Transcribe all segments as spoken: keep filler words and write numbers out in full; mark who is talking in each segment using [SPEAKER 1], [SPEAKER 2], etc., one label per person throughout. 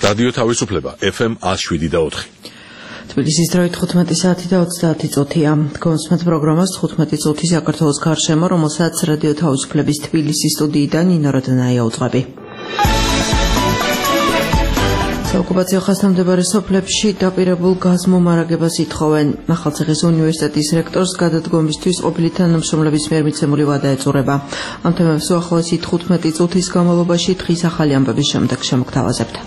[SPEAKER 1] რადიო თავისუფლება ეფ ემ one oh seven და four.
[SPEAKER 2] თბილისის დროით თხუთმეტი საათი და ოცდაათი წუთია. გონსმენთ პროგრამას თხუთმეტი წუთი საქართველოს გარშემო, რომელსაც რადიო თავისუფლების თბილისის სტუდიიდან ნინო როდანაია უძღვები. საოკუპაციო ხასიათმდებარე სოფლებში დაპირებულ გაზმომარაგებას ითხოვენ. ახალციხის უნივერსიტეტის რექტორს გადადგომისთვის ყოფილი თანამშრომლების მიერ მიცემული ვადა ეწურება. ამ თემებს უახლოესი თხუთმეტი წუთის განმავლობაში დღის ახალი ამბების შემდეგ შემოგთავაზებთ.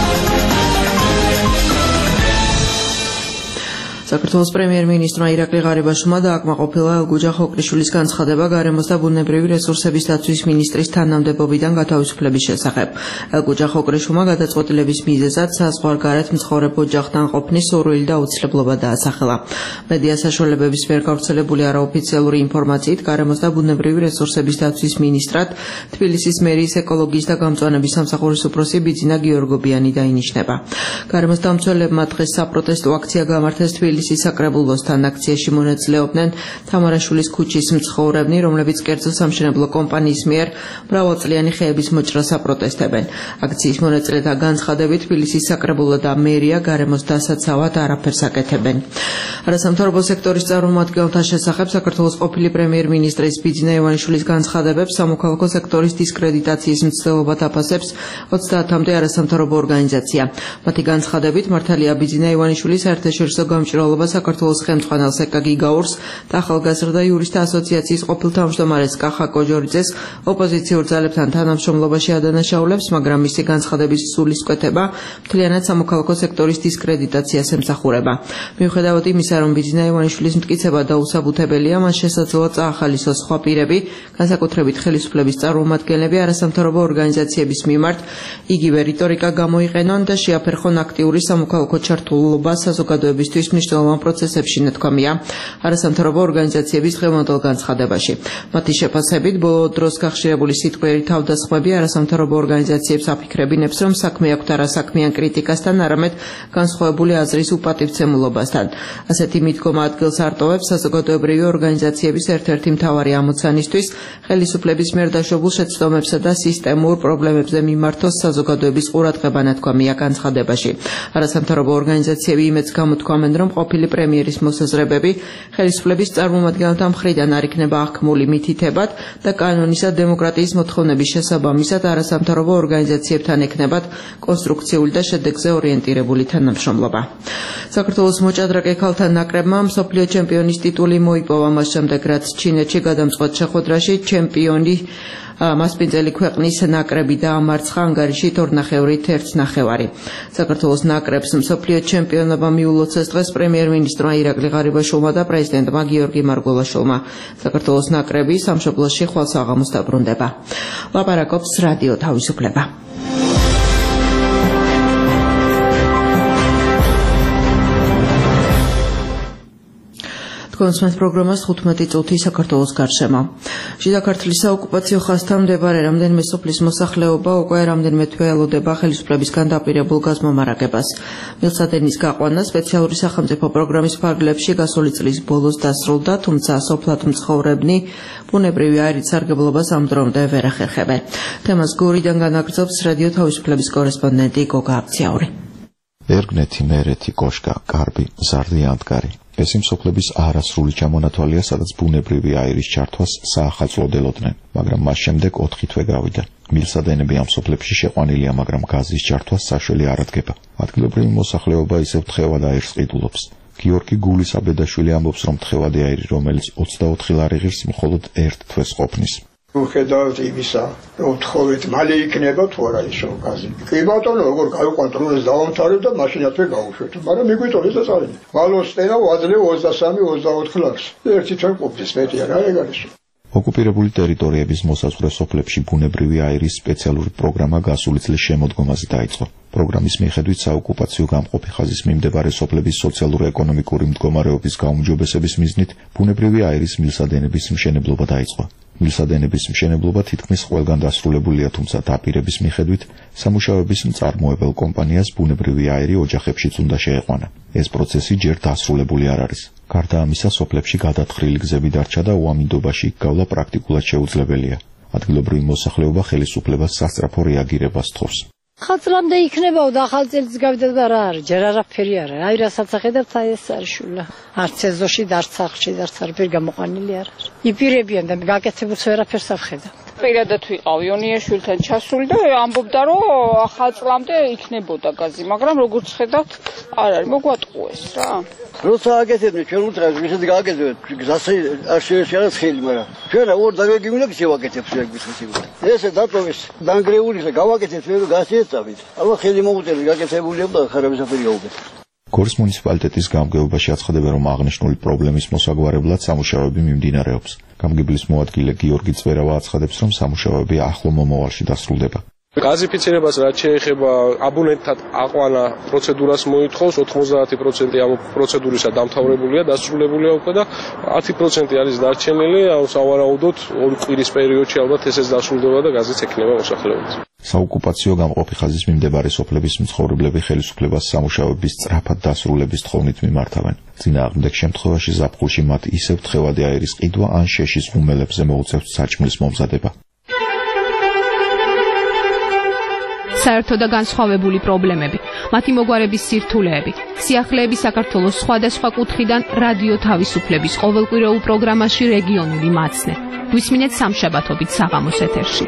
[SPEAKER 2] საქართველოს პრემიერ-მინისტრმა ირაკლი ღარიბაშვილმა დააკმაყოფილა ელგუჯა ხოკრიშვილის განცხადება გარემოს და ბუნებრივი რესურსების დაცვის მინისტრის თანამდებობიდან გათავისუფლების შესახებ. ელგუჯა ხოკრიშვილმა გადაწყვეტილების მიზეზად საზღვარგარეთ მცხოვრებ ოჯახთან ყოფნის სურვილი და აუცილებლობა დაასახელა. მედია საშუალებების მიერ გავრცელებული არაოფიციალური ინფორმაციით გარემოს და ბუნებრივი რესურსების დაცვის მინისტრად თბილისის მერიის ეკოლოგიის და გამწვანების სამსახურის უფროსი ბიძინა გიორგობიანი დაინიშნება. გარემოს დამცველებმა დღეს საპროტესტო აქცია გამართეს თბილისის საკრებულოსთან. აქციაში მონაწილეობდნენ თამარაშვილის ქუჩის მცხოვრებნი, რომლებიც კერძო სამშენებლო კომპანიის მიერ მრავალწლიანი ხეების მოჭრას აპროტესტებენ. აქციის მონაწილეთა განცხადებით თბილისის საკრებულო და მერია გარემოს დასაცავად არაფერს აკეთებენ. არასამთავრობო სექტორის წარმომადგენელთა შესახებ საქართველოს ყოფილი პრემიერ-მინისტრის ბიძინა ივანიშვილის განცხადებებს სამოქალაქო სექტორის დისკრედიტაციის მცდელობა დაფასებს ოცდაათამდე არასამთავრობო ორგანიზაცია. მათი განცხადებით მართალია ბიძინა ივანიშვილის საერთაშორისო გამჭირვალობა საქართველოს ხელმძღვანელს ეკაგი გაურს და ახალგაზრდა იურისტთა ასოციაციის ყოფილ თავმჯდომარეს კახა კოჯორიძეს ოპოზიციურ ძალებთან თანამშრომლობაში ადანაშაულებს, მაგრამ მისი განცხადების სულისკვეთება მთლიანად სამოქალაქო სექტორის დისკრედიტაციას ემსახურება. მიუხედავად იმისა, რომ ბიძინა ივანიშვილის მტკიცება დაუსაბუთებელია, მას შესაძლოა წაახალისოს სხვა პირები, განსაკუთრებით ხელისუფლების წარმომადგენლები არასამთავრობო ორგანიზაციების მიმართ იგივე რიტორიკა გამოიყენონ და შეაფერხონ აქტიური სამოქალაქო ჩართულობა საზოგადოებისთვის მნიშვნელოვან პროცესებში, ნათქვამია არასამთავრობო ორგანიზაციების დღევანდელ განცხადებაში. მათი შეფასებით, ბოლო დროს გახშირებული სიტყვიერი თავდასხმები არასამთავრობო ორგანიზაციებს აფიქრებინებს, რომ საქმე აქვთ არა საქმიან კრიტიკასთან, არამედ განსხვავებული აზრის უპატივცემულობასთან. ასეთი მიდგომა ადგილს არტოვებს საზოგადოებრივი ორგანიზაციების ერთ-ერთი მთავარი ამოცანისთვის ხელისუფლების მიერ დაშვებულ შეცდომებსა და სისტემურ პრობლემებზე მიმართოს საზოგადოების ყურადღება, ნათქვამია განცხადებაში. არასამთავრობო ორგანიზაციები იმედს გამოთქვამენ, რომ ყოფილი პრემიერის მოსაზრებები ხელისუფლების წარმომადგენელთა მხრიდან არ იქნება აღქმული მითითებად და კანონისა დემოკრატიის მოთხოვნების შესაბამისად არასამთავრობო ორგანიზაციებთან ექნებათ კონსტრუქციული და შედეგზე ორიენტირებული თანამშრომლობა. საქართველოს მოჭადრაკე ქალთა ნაკრებმა მსოფლიო ჩემპიონის ტიტული მოიპოვა მას შემდეგ, რაც ჩინეთში გადამწყვეტ შეხვედრაში ჩემპიონი მასპინძელი ქვეყნის ნაკრები დაამარცხა ანგარიშით ორნახევრით ერთ ნახევარი. საქართველოს ნაკრებს მსოფლიო ჩემპიონობა მიულოცეს დღეს პრემიერ-მინისტრმა ირაკლი ღარიბაშვილმა და პრეზიდენტმა გიორგი მარგველაშვილმა. საქართველოს ნაკრები სამშობლოში ხვალ საღამოს დაბრუნდება. ლაპარაკობს რადიო თავისუფლება. გონსმენთ პროგრამას თხუთმეტი წუთი საქართველოს გარშემო. შიდა ქართლის საოკუპაციო ხაზთან მდებარე რამდენიმე სოფლის მოსახლეობა უკვე რამდენიმე თვე ელოდება ხელისუფლებისგან დაპირებულ გაზმომარაგებას. მილსადენის გაყვანა სპეციალური სახელმწიფო პროგრამის ფარგლებში გასული წლის ბოლოს დასრულდა, თუმცა სოფლად მცხოვრებნი ბუნებრივი აირით სარგებლობას ამ დრომდე ვერ ახერხებენ. თემას გურიდან განაგრძობს რადიო თავისუფლების კორესპონდენტი გოგა აბციაური.
[SPEAKER 3] ერგნეთი, მერეთი, კოშკა, კარბი, ზარდი, ანტკარი. ეს იმ სოფლების არასრული ჩამონათვალია, სადაც ბუნებრივი აირის ჩართვას საახალწლოდელოდნენ, მაგრამ მას შემდეგ ოთხი თვე გავიდა. მილსადენები ამ სოფლებში შეყვანილია, მაგრამ გაზის ჩართვას საშველი არ ადგება. ადგილობრივი მოსახლეობა ისევ თხევად აირს ყიდულობს. გიორგი გულისაბედაშვილი ამბობს, რომ თხევადი აირი, რომელიც ოცდაოთხი ლარი ღირს, მხოლოდ ერთ თვეს ყოფნის.
[SPEAKER 4] მიუხედავად იმისა, რომ თხოვეთ მალე იქნება თუ არა ისო გაზი. კი ბატონო, როგორ გავიკონტროლეს დავამთავრებ და მაშინათვე გავუშვეთ, მაგრამ მიგვიტოვეს და წავიდე. მალოს სტენა ვაძლევ ოცდასამი ოცდაოთხი ლარს. ერთი თვე ყოფნის მეტი არა ეგ არის.
[SPEAKER 3] ოკუპირებული ტერიტორიების მოსაზღვრე სოფლებში ბუნებრივი აირის სპეციალური პროგრამა გასული წლის შემოდგომაზე დაიწყო. პროგრამის მიხედვით საოკუპაციო გამყოფი ხაზის მიმდებარე სოფლების სოციალურ-ეკონომიკური მდგომარეობის გაუმჯობესების მიზნით ბუნებრივი აირის მილსადენების მშენებლობა დაიწყო. მილსადენების მშენებლობა თითქმის ყველგან დასრულებულია, თუმცა დაპირების მიხედვით სამუშაოების მწარმოებელ კომპანიას ბუნებრივი აირი ოჯახებშიც უნდა შეეყვანა. ეს პროცესი ჯერ დასრულებული არ არის. გარდა ამისა, სოფლებში გადათხრილი გზები დარჩა და უამინდობაში გავლა პრაქტიკულად შეუძლებელია. ადგილობრივი მოსახლეობა ხელისუფლებას სასწრაფო რეაგირებას თხოვს.
[SPEAKER 5] ხაწლამდე იქნებაო და ახალ წელს გავიდა და რა არის ჯერ არაფერი არა აი რასაც ახედავთ აი ეს არის შულა არც ეზოში და არც სახლში და არც არაფერი გამოყვანილი არ არის იპირებიან და გაკეთებულს ვერაფერს ავხედავ პირადად ვიყავ იონიაშვილთან ჩასული და ამბობდა რომ ახალ წლამდე იქნებოდა გაზი მაგრამ როგორც ხედავთ არ არის მოგვატყუეს რა
[SPEAKER 6] როცა აკეთებდნენ ჩვენ უთხრას ვისაც გააკეთებთ გზაზე არ შეეშალა ხელი მაგრამ ჩვენ ორ დაგეგმილ და შევაკეთებთ შეგვითხრით ესე დატოვის დანგრეული და გავაკეთეთ ვერ გასიეწავით აბა ხელი მოუწევთ გაკეთებული და ხარებისაფერი გაუკეთეთ
[SPEAKER 3] გორის მუნიციპალიტეტის გამგეობაში აცხადება, რომ აღნიშნული პრობლემის მოსაგვარებლად სამუშაოები მიმდინარეობს. გამგებლის მოადგილე გიორგი წვერავა აცხადებს, რომ სამუშაოები ახლო მომავალში დასრულდება.
[SPEAKER 7] გაზიფიცირებას რაც შეეხება აბონენტთან აყვანა პროცედურას მოითხოვს ოთხმოცდაათი პროცენტი ამ პროცედურისა დამთავრებულია, დასრულებულია უკვე და ათი პროცენტი არის დარჩენილი, სავარაუდოდ ორი კვირის პერიოდში ალბათ ესეც დასრულდება და გაზიც ექნება მოსახლეობის. საოკუპაციო გამყოფი ხაზის მიმდებარე სოფლების მცხოვრებლები ხელისუფლებას სამუშაოების სწრაფად დასრულების თხოვნით მიმართავენ. წინააღმდეგ შემთხვევაში ზაფხულში მათ ისევ თხევადი აირის ყიდვა ან შეშის ღუმელებზე მოუწევთ საჭმლის მომზადება.
[SPEAKER 8] საერთო და განსხვავებული პრობლემები, მათი მოგვარების სირთულეები, სიახლეები საქართველოს სხვადასხვა კუთხიდან რადიო თავისუფლების ყოველკვირეულ პროგრამაში რეგიონული მაცნე. გვისმინეთ სამშაბათობით საღამოს ეთერში.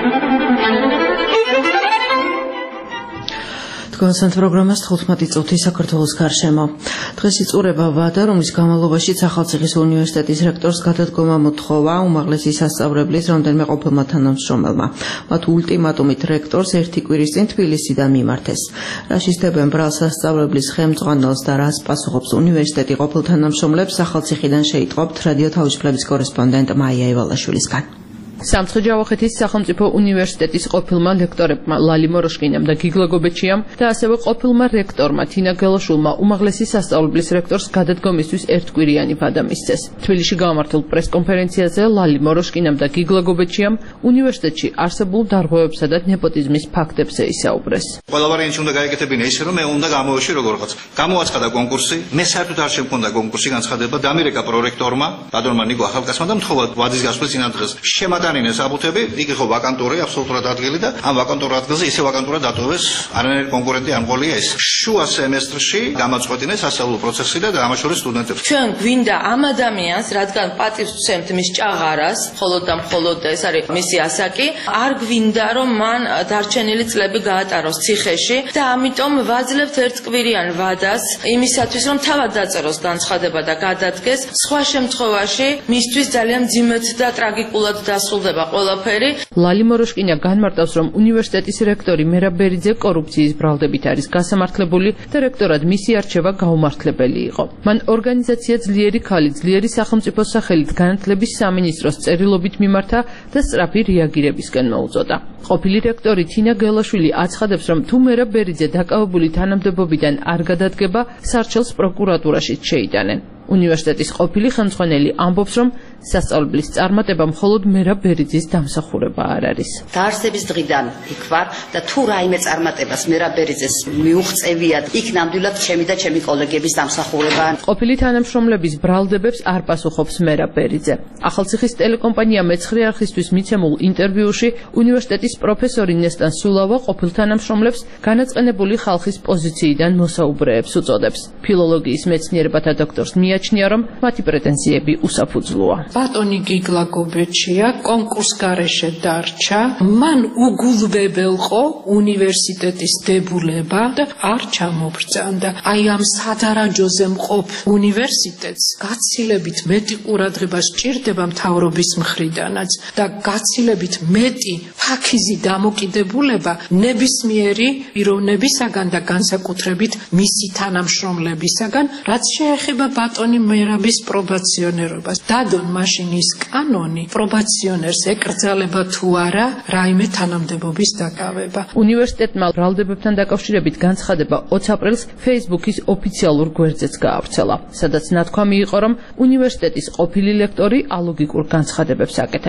[SPEAKER 2] თქვენს პროგრამას თხუთმეტი წუთი საქართველოს გარშემო. დღეს იწურება ვადა, რომლის განმავლობაში ახალციხის უნივერსიტეტის რექტორს გადადგომა მოთხოვა უმაღლესი სასწავლებლის რამდენიმე ყოფილმა თანამშრომელმა. მათ ულტიმატუმით რექტორს ერთი კვირის წინ თბილისიდან მიმართეს. რა შეისდებენ ბრალ სასწავლებლის ხელმძღვანელს და რას პასუხობს უნივერსიტეტი ყოფილ თანამშრომლებს ახალციხიდან შეიტყობთ რადიო თავისუფლების კორესპონდენტ მაია ივალაშვილისგან.
[SPEAKER 9] სამცხე-ჯავახეთის სახელმწიფო უნივერსიტეტის ყოფილმა ლექტორებმა ლალი მოროშკინამ და გიგლა გობეჩიამ და ასევე ყოფილმა რექტორმა თინა გელაშვილმა უმაღლესი სასწავლებლის რექტორს გადადგომისთვის ერთკვირიანი ვადა მისცეს. თბილისში გამართულ პრესკონფერენციაზე ლალი მოროშკინამ და გიგლა გობეჩიამ უნივერსიტეტში არსებულ დარღვევებსა და ნეპოტიზმის ფაქტებზე ისაუბრეს.
[SPEAKER 10] ყველა ვარიანტი უნდა გაიგეთებინა ისე რომ მე უნდა გამოვაში როგორღაც. გამოაცხადა კონკურსი, მე საერთოდ არ შემქონდა კონკურსი განცხადება და ამერიკა პრორექტორმა, ბატონმა ნიკო ახალკაცმა და მთხოვა ვადის გასვლის წინადღეს. შემატანინეს აბუთები, იგი ხო ვაკანტურია, აბსოლუტურად ადგილი და ამ ვაკანტურ ადგილზე ისე ვაკანტურა დატოვეს არანაირი კონკურენტი არ მყოლია ეს. შუა სემესტრში გამაწყვეტინეს სასწავლო პროცესი და ამაშორის სტუდენტებს.
[SPEAKER 11] ჩვენ გვინდა ამ ადამიანს, რადგან პატივს ვცემთ მის ჭაღარას, მხოლოდ და მხოლოდ ეს არის მისი ასაკი, არ გვინდა რომ მან დარჩენილი წლები გაატაროს ციხეში და ამიტომ ვაძლევთ ერთკვირიან ვადას იმისათვის რომ თავად დაწეროს განცხადება და გადადგეს. სხვა შემთხვევაში მისთვის ძალიან ძიმეთ და ტრაგიკულად დასრულდება ყველაფერი.
[SPEAKER 9] ლალი მოროშკინა განმარტავს, რომ უნივერსიტეტის რექტორი მერაბ ბერიძე კორუფციის ბრალდებით არის გასამართლებული და რექტორად მისი არჩევა გაუმართლებელი იყო. მან ორგანიზაცია ძლიერი ქალი, ძლიერი სახელმწიფო სახელით განათლების სამინისტროს წერილობით მიმართა და სწრაფი რეაგირებისკენ მოუწოდა. ყოფილი რექტორი თინა გელაშვილი აცხადებს, რომ თუ მერაბ ბერიძე დაკავებული თანამდებობიდან არ გადადგება, სარჩელს პროკურატურაშიც შეიტანენ. უნივერსიტეტის ყოფილი ხელმძღვანელი ამბობს, რომ სასწავლებლის წარმატება მხოლოდ მერაბ ბერიძის დამსახურება არ არის.
[SPEAKER 12] დაარსების დღიდან იქ ვარ და თუ რაიმე წარმატებას მერაბ ბერიძეს მიუღწევია, იქ ნამდვილად ჩემი და ჩემი კოლეგების დამსახურებაა.
[SPEAKER 9] ყოფილი თანამშრომლების ბრალდებებს არ პასუხობს მერაბ ბერიძე. ახალციხის ტელეკომპანია მეცხრე არხისთვის მიცემულ ინტერვიუში უნივერსიტეტის პროფესორი ნესტან სულავა ყოფილ თანამშრომლებს განაწყენებული ხალხის პოზიციიდან მოსაუბრეებს უწოდებს. ფილოლოგიის მეცნიერებათა დოქტორს მიაჩნია, რომ მათი პრეტენზიები უსაფუძვლოა.
[SPEAKER 13] ბატონი გიგლა გობეჩია კონკურს გარეშე დარჩა, მან უგულვებელყო უნივერსიტეტის დებულება და არ ჩამობრძანდა. აი ამ სადარაჯოზე მყოფ უნივერსიტეტს გაცილებით მეტი ყურადღება სჭირდება მთავრობის მხრიდანაც და გაცილებით მეტი ფაქიზი დამოკიდებულება ნებისმიერი პიროვნებისაგან და განსაკუთრებით მისი თანამშრომლებისაგან, რაც შეეხება ბატონი მერაბის პრობაციონერობას. დადონ მაშინ ის კანონი პრობაციონერს ეკრძალება თუ არა რაიმე თანამდებობის დაკავება.
[SPEAKER 9] უნივერსიტეტმა ბრალდებებთან დაკავშირებით განცხადება ოცი აპრილს Facebook-ის ოფიციალურ გვერდზეც გაავრცელა, სადაც ნათქვამი იყო, რომ უნივერსიტეტის ყოფილი ლექტორი ალოგიკურ განცხადებებს აკეთებს.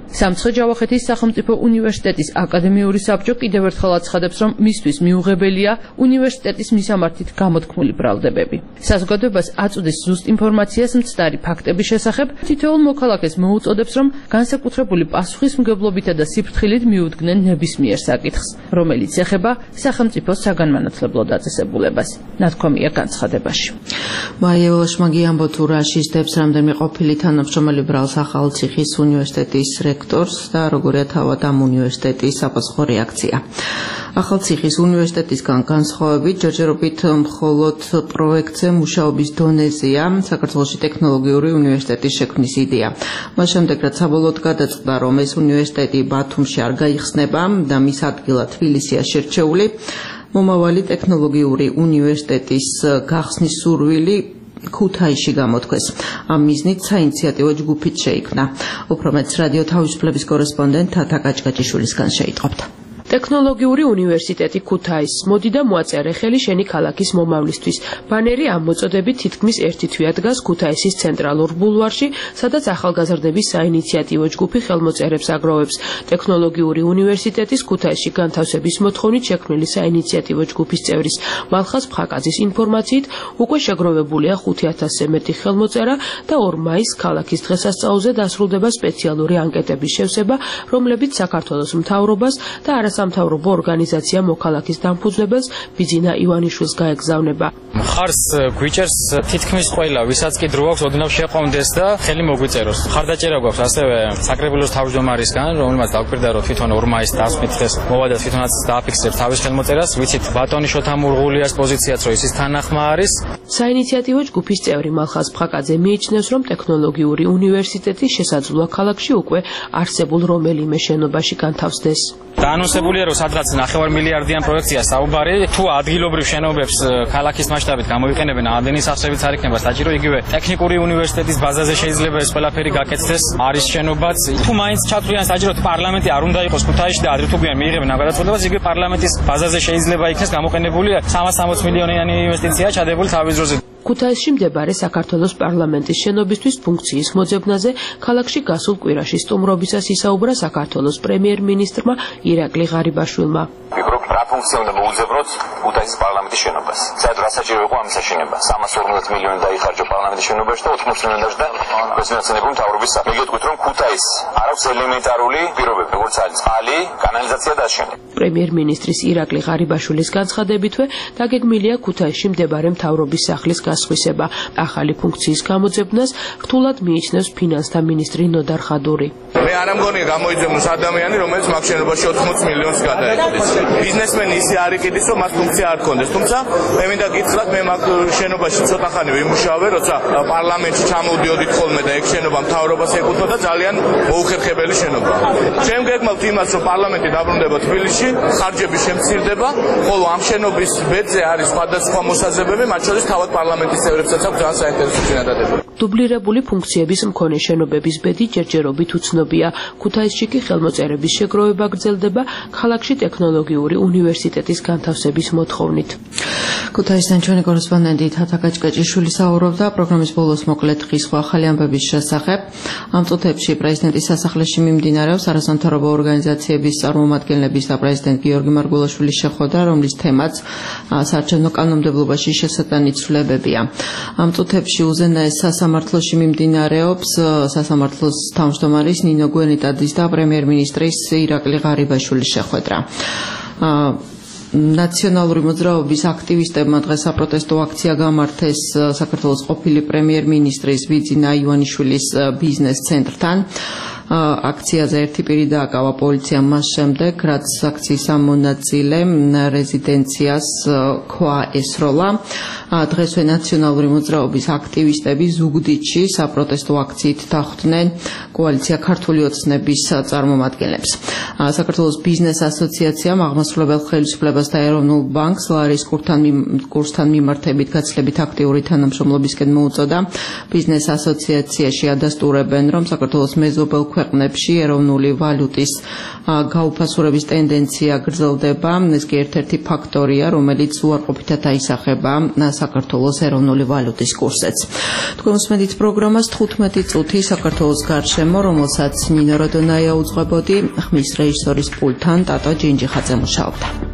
[SPEAKER 9] სამცხე-ჯავახეთის სახელმწიფო უნივერსიტეტის აკადემიური საბჭო კიდევ ერთხელ აცხადებს, რომ მისთვის მიუღებელია უნივერსიტეტის მისამართით გამოთქმული ბრალდებები. საზოგადოებას აწუდის ზუსტ ინფორმაციას მცდარი ფაქტების შესახებ, თითოეულ მოქალაქეს მოუწოდებს, რომ განსაკუთრებული პასუხისმგებლობითა და სიფრთხილით მიუდგნენ ნებისმიერ საკითხს, რომელიც ეხება სახელმწიფოს საგანმანათლებლო დაწესებულებას. ნათქვამია განცხადებაში.
[SPEAKER 2] მაია ველაშმაგი ამბობს, თუ რა შიშდებს რამდენიმე ყოფილი თანამშრომელი ბრალს ახალციხის უნივერსიტეტის რექტორს და როგორია თავად ამ უნივერსიტეტის საპასუხო რეაქცია. ახალციხის უნივერსიტეტისგან განსხვავებით, ჯერჯერობით მხოლოდ პროექტზე მუშაობის დონეზეა საქართველოში ტექნოლოგიური უნივერსიტეტის შექმნის იდეა. მას შემდეგ, რაც საბოლოოდ გადაწყდა, რომ ეს უნივერსიტეტი ბათუმში არ გაიხსნება და მის ადგილად თბილისია შერჩეული, მომავალი ტექნოლოგიური უნივერსიტეტის გახსნის სურვილი ქუთაისში გამოთქვეს. ამ მიზნით საინიციატივო ჯგუფით შეიქმნა. უფრო მეტს რადიო თავისუფლების კორესპონდენტ თათა კაჭკაჭიშვილისგან შეიტყობთ.
[SPEAKER 14] ტექნოლოგიური უნივერსიტეტი ქუთაისს მოდი და მოაწერე ხელი შენი ქალაქის მომავლისთვის. ბანერი ამ მოწოდებით თითქმის ერთი თვეა დგას ქუთაისის ცენტრალურ ბულვარში, სადაც ახალგაზრდების საინიციატივო ჯგუფი ხელმოწერებს აგროვებს. ტექნოლოგიური უნივერსიტეტის ქუთაისში განთავსების მოთხოვნით შექმნილი საინიციატივო ჯგუფის წევრის მალხაზ ფხაკაძის ინფორმაციით, უკვე შეგროვებულია ხუთი ათასზე მეტი ხელმოწერა და ორ მაისს ქალაქის დღესასწაულზე დასრულდება სპეციალური ანკეტების შევსება, რომლებიც საქართველოს მთავრობას და არასამთავრობო ორგანიზაცია მოქალაქის დამფუძნებელს ბიძინა ივანიშვილს გაეგზავნება.
[SPEAKER 15] მხარს გვიჭერს თითქმის ყველა, ვისაც კი დრო აქვს, ოდნავ შეყვონდეს და ხელი მოგვიწეროს. მხარდაჭერა გვაქვს ასევე საკრებულოს თავმჯდომარისგან, რომელმაც დაგვირდა, რომ თვითონ ორ მაისს დასმით დღეს მოვა და თვითონაც დააფიქსებს თავის ხელმოწერას. ვიცით, ბატონი შოთა მურღულიას პოზიციაც რო ისის თანახმა არის.
[SPEAKER 14] საინიციატივო ჯგუფის წევრი მალხაზ ფხაკაძე მიიჩნევს, რომ ტექნოლოგიური უნივერსიტეტი შესაძლოა ქალაქში უკვე არსებულ რომელიმე შენობაში განთავსდეს.
[SPEAKER 15] დაანონსებულია, რომ სადღაც ნახევარ მილიარდიან პროექტია საუბარი, თუ ადგილობრივ შენობებს ქალაქის მასშტაბით გამოიყენებენ, ამდენი სახსრებიც არ იქნება საჭირო, იგივე ტექნიკური უნივერსიტეტის ბაზაზე შეიძლება ეს ყველაფერი გაკეთდეს, არის შენობაც. თუ მაინც ჩათვლიან საჭიროდ პარლამენტი არ უნდა იყოს ქუთაისში და ადრე თუ გვიან მიიღებენ ამ გადაწყვეტილებას, იგივე პარლამენტის ბაზაზე შეიძლება იქნეს გამოყენებული სამას სამოცი მილიონიანი ინვესტიცია ჩადებული თავის დროზე.
[SPEAKER 14] ქუთაისში მდებარე საქართველოს პარლამენტის შენობისთვის ფუნქციის მოძებნაზე ქალაქში გასულ კვირაში სტუმრობისას ისაუბრა საქართველოს პრემიერ-მინისტრმა ირაკლი ღარიბაშვილმა.
[SPEAKER 16] ვფიქრობ, რა ფუნქცია უნდა მოუძებნოთ ქუთაისის პარლამენტის შენობას. საერთოდ რა საჭირო იყო ამის აშენება? სამას ორმოცდაათი მილიონი დაიხარჯა პარლამენტის შენობაში და ოთხმოცი მილიონი დაჭდა პრეზიდენტის მთავრობის საფრთხე. მეგეთქვით, რომ ქუთაისს არ აქვს ელემენტარული პირობები, როგორც არის წყალი, კანალიზაცია და აშენება.
[SPEAKER 14] პრემიერ-მინისტრის ირაკლი ღარიბაშვილის განცხადებითვე დაგეგმილია ქუთაისში მდებარე მთავრობის სახლის გასხვისება. ახალი ფუნქციის გამოძებნას რთულად მიიჩნევს ფინანსთა მინისტრი ნოდარ ხადური.
[SPEAKER 17] მე არ ამგონია გამოიძებნოს ადამიანი, რომელიც მაგ შენობაში ოთხმოცი მილიონს გადაეყოდეს. ბიზნესმენი ისე არ იყიდის, რომ მას ფუნქცია არ ქონდეს. თუმცა მე მინდა გითხრათ, მე მაგ შენობაში ცოტა ხანი ვიმუშავე, როცა პარლამენტში ჩამოვდიოდით ხოლმე და ეგ შენობა მთავრობას ეკუთვნოდა, ძალიან მოუხერხებელი შენობა. ჩემ გეგმავთ იმას, რომ პარლამენტი დაბრუნდება თბილისში, ხარჯები შემცირდება, ხოლო ამ შენობის ბედზე არის სხვადასხვა მოსაზრებები, მათ შორის თავად პარლამენტის წევრებსაც აქვს ძალიან საინტერესო წინადადება.
[SPEAKER 14] დუბლირებული ფუნქციების მქონე შენობების ბედი ჯერჯერობით უცნობია. ქუთაისში კი ხელმოწერების შეგროვება გრძელდება ქალაქში ტექნოლოგიური უნივერსიტეტის განთავსების მოთხოვნით.
[SPEAKER 2] ქუთაისიდან ჩვენი კორესპონდენტი თათა კაჭკაჭიშვილი საუბრობდა პროგრამის ბოლოს მოკლედ დღის სხვა ახალი ამბების შესახებ. ამ წუთებში პრეზიდენტის სასახლეში მიმდინარეობს არასამთავრობო ორგანიზაციების წარმომადგენლების და პრეზიდენტ გიორგი მარგველაშვილის შეხვედრა, რომლის თემაც საარჩევნო კანონმდებლობაში შესატანი ცვლილებებია. ამ წუთებში უზენაეს სასამართლოში მიმდინარეობს სასამართლოს თავმჯდომარის ნინო გვენეტაძის და პრემიერ-მინისტრის ირაკლი ღარიბაშვილის შეხვედრა. ნაციონალური მოძრაობის აქტივისტებმა დღეს საპროტესტო აქცია გამართეს საქართველოს ყოფილი პრემიერ-მინისტრის ბიძინა ივანიშვილის ბიზნეს ცენტრთან. აქციაზე ერთი პირი დააკავა პოლიციამ მას შემდეგ, რაც აქციის ამონაწილემ რეზიდენციას ქვა ესროლა. დღესვე ნაციონალური მოძრაობის აქტივისტები ზუგდიდში საპროტესტო აქციით დახვდნენ კოალიცია ქართული ოცნების წარმომადგენლებს. საქართველოს ბიზნეს ასოციაციამ აღმასრულებელ ხელისუფლებას და ეროვნულ ბანკს ლარის კურსთან მიმართებით გაცილებით აქტიური თანამშრომლობისკენ მოუწოდა. ბიზნეს ასოციაციაში ადასტურებენ, რომ საქართველოს მეზობელ ქვეყნებში ეროვნული ვალუტის გაუფასურების ტენდენცია გრძელდება. ეს კი ერთ-ერთი ფაქტორია, რომელიც უარყოფითად აისახება საქართველოს ეროვნული ვალუტის კურსზეც. თქვენ უსმენთ პროგრამას თხუთმეტი წუთი საქართველოს გარშემო, რომელსაც ნინო როდონაია უძღვებოდი, ხმის რეჟისორის პულტთან ტატო ჯინჯიხაძე მუშაობდა.